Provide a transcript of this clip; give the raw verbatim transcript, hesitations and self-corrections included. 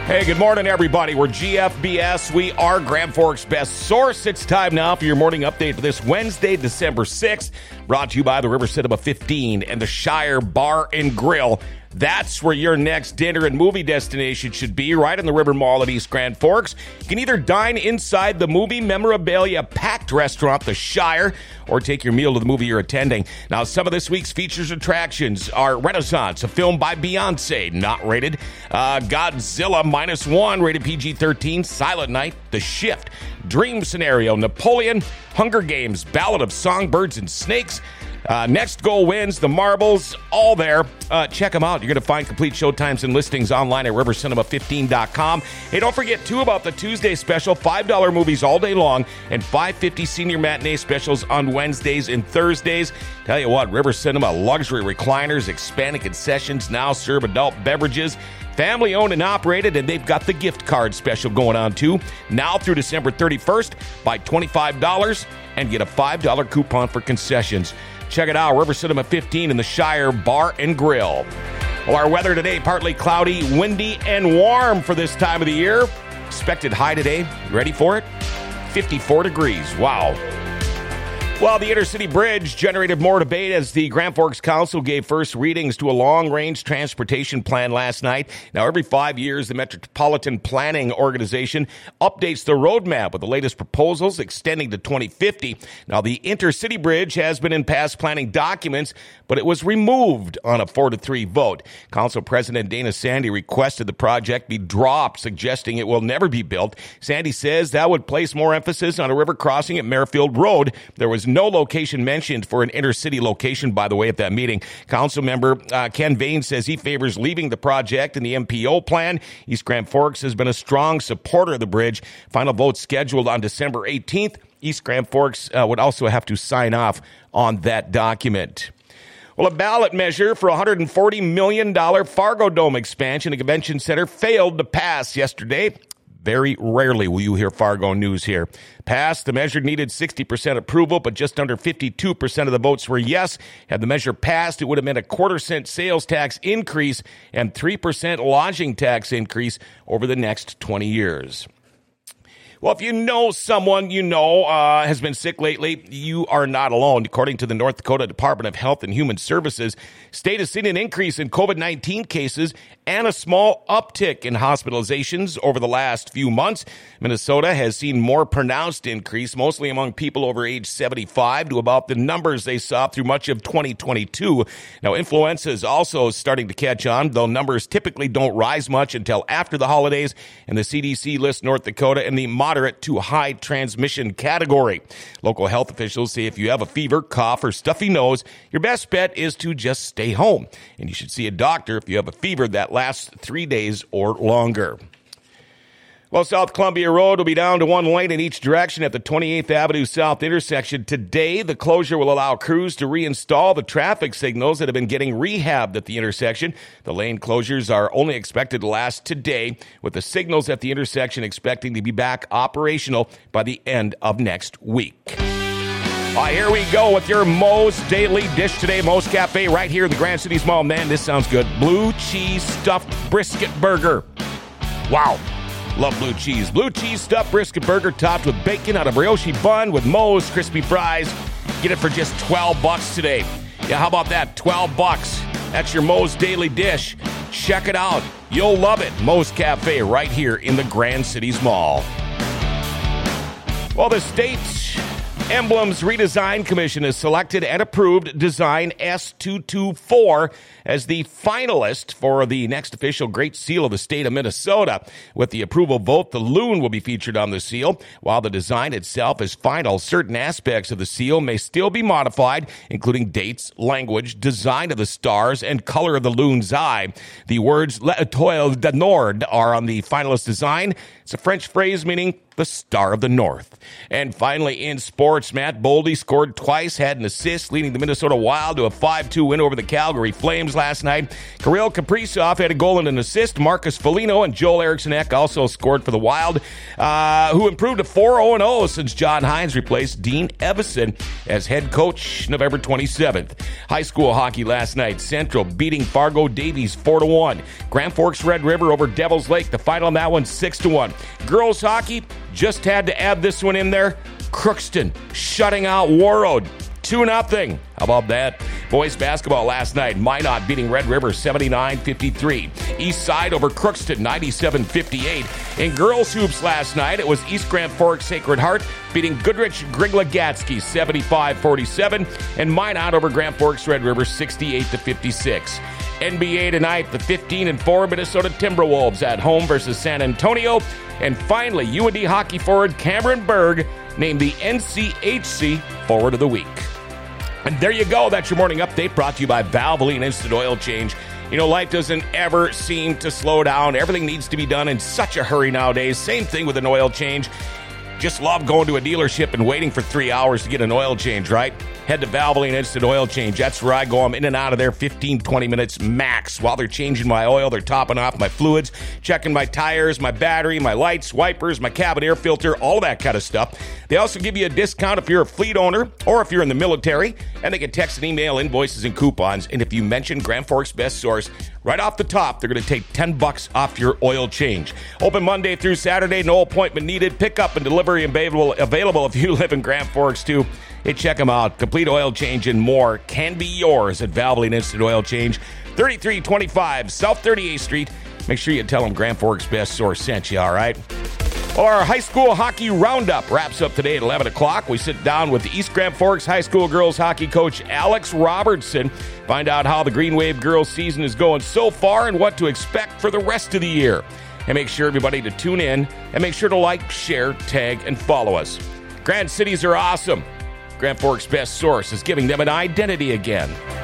Hey, good morning, everybody. We're G F B S. We are Grand Forks' best source. It's time now for your morning update for this Wednesday, December sixth. Brought to you by the River Cinema fifteen and the Shire Bar and Grill. That's where your next dinner and movie destination should be, right in the River Mall at East Grand Forks. You can either dine inside the movie memorabilia packed restaurant, the Shire, or take your meal to the movie you're attending. Now, some of this week's features attractions are Renaissance, a film by Beyonce, not rated. Uh, Godzilla Minus One, rated P G thirteen. Silent Night, The Shift, Dream Scenario, Napoleon, Hunger Games, Ballad of Songbirds and Snakes. Uh, Next Goal Wins, The Marbles, all there. Uh, check them out. You're going to find complete showtimes and listings online at river cinema fifteen dot com. Hey, don't forget, too, about the Tuesday special, five dollar movies all day long, and five fifty senior matinee specials on Wednesdays and Thursdays. Tell you what, River Cinema luxury recliners, expanded concessions, now serve adult beverages. Family owned and operated, and they've got the gift card special going on, too. Now through December thirty-first, buy twenty-five dollars and get a five dollar coupon for concessions. Check it out, River Cinema fifteen in the Shire Bar and Grill. Well, our weather today, partly cloudy, windy, and warm for this time of the year. Expected high today. Ready for it? fifty-four degrees. Wow. Well, the Intercity Bridge generated more debate as the Grand Forks Council gave first readings to a long-range transportation plan last night. Now, every five years, the Metropolitan Planning Organization updates the roadmap with the latest proposals extending to twenty fifty. Now, the Intercity Bridge has been in past planning documents, but it was removed on a four to three vote. Council President Dana Sandy requested the project be dropped, suggesting it will never be built. Sandy says that would place more emphasis on a river crossing at Merrifield Road. There was no location mentioned for an intercity location, by the way, at that meeting. Council member uh, Ken Vane says he favors leaving the project in the M P O plan. East Grand Forks has been a strong supporter of the bridge. Final vote scheduled on December eighteenth. East Grand Forks uh, would also have to sign off on that document. Well, a ballot measure for one hundred forty million dollars Fargo Dome expansion at Convention Center failed to pass yesterday. Very rarely will you hear Fargo news here. Passed, the measure needed sixty percent approval, but just under fifty-two percent of the votes were yes. Had the measure passed, it would have meant a quarter cent sales tax increase and three percent lodging tax increase over the next twenty years. Well, if you know someone you know uh, has been sick lately, you are not alone. According to the North Dakota Department of Health and Human Services, state has seen an increase in covid nineteen cases and a small uptick in hospitalizations over the last few months. Minnesota has seen more pronounced increase, mostly among people over age seventy-five, to about the numbers they saw through much of twenty twenty-two. Now, influenza is also starting to catch on, though numbers typically don't rise much until after the holidays, and the C D C lists North Dakota in the moderate to high transmission category. Local health officials say if you have a fever, cough, or stuffy nose, your best bet is to just stay home. And you should see a doctor if you have a fever that lasts three days or longer. Well, South Columbia Road will be down to one lane in each direction at the twenty-eighth Avenue South intersection. Today, the closure will allow crews to reinstall the traffic signals that have been getting rehabbed at the intersection. The lane closures are only expected to last today, with the signals at the intersection expecting to be back operational by the end of next week. Uh, here we go with your Moe's Daily Dish today. Moe's Cafe right here in the Grand Cities Mall. Man, this sounds good. Blue cheese stuffed brisket burger. Wow. Love blue cheese. Blue cheese stuffed brisket burger topped with bacon on a brioche bun with Moe's crispy fries. Get it for just twelve bucks today. Yeah, how about that? twelve bucks. That's your Moe's Daily Dish. Check it out. You'll love it. Moe's Cafe right here in the Grand Cities Mall. Well, the state's Emblems Redesign Commission has selected and approved Design S two twenty-four as the finalist for the next official Great Seal of the state of Minnesota. With the approval vote, the loon will be featured on the seal. While the design itself is final, certain aspects of the seal may still be modified, including dates, language, design of the stars, and color of the loon's eye. The words L'Étoile du Nord are on the finalist design. It's a French phrase meaning the star of the North. And finally, in sports, Matt Boldy scored twice, had an assist, leading the Minnesota Wild to a five two win over the Calgary Flames last night. Kirill Kaprizov had a goal and an assist. Marcus Foligno and Joel Eriksson-Ek also scored for the Wild, uh, who improved to four oh oh since John Hines replaced Dean Evison as head coach November twenty-seventh. High school hockey last night. Central beating Fargo Davies four to one. Grand Forks Red River over Devil's Lake. The final on that one six to one. Girls hockey, just had to add this one in there. Crookston shutting out Warroad two nothing. How about that? Boys basketball last night. Minot beating Red River seventy-nine fifty-three. East Side over Crookston ninety-seven fifty-eight. In girls hoops last night, it was East Grand Forks Sacred Heart beating Goodrich Grigla-Gatsky seventy-five forty-seven. And Minot over Grand Forks Red River sixty-eight to fifty-six. N B A tonight, the fifteen and four Minnesota Timberwolves at home versus San Antonio. And finally, U N D hockey forward Cameron Berg named the N C H C Forward of the Week. And there you go. That's your morning update brought to you by Valvoline Instant Oil Change. You know, life doesn't ever seem to slow down. Everything needs to be done in such a hurry nowadays. Same thing with an oil change. Just love going to a dealership and waiting for three hours to get an oil change, right? Head to Valvoline Instant Oil Change. That's where I go. I'm in and out of there fifteen, twenty minutes max. While they're changing my oil, they're topping off my fluids, checking my tires, my battery, my lights, wipers, my cabin air filter, all of that kind of stuff. They also give you a discount if you're a fleet owner or if you're in the military, and they can text and email invoices and coupons. And if you mention Grand Forks Best Source, right off the top, they're going to take ten bucks off your oil change. Open Monday through Saturday, no appointment needed. Pickup and delivery available, available if you live in Grand Forks too. Hey, check them out. Complete oil change and more can be yours at Valvoline Instant Oil Change, thirty-three twenty-five South thirty-eighth Street. Make sure you tell them Grand Forks Best Source sent you, all right? Well, our high school hockey roundup wraps up today at eleven o'clock. We sit down with East Grand Forks High School girls hockey coach Alex Robertson. Find out how the Green Wave girls season is going so far and what to expect for the rest of the year. And make sure everybody to tune in and make sure to like, share, tag, and follow us. Grand Cities are awesome. Grand Forks Best Source is giving them an identity again.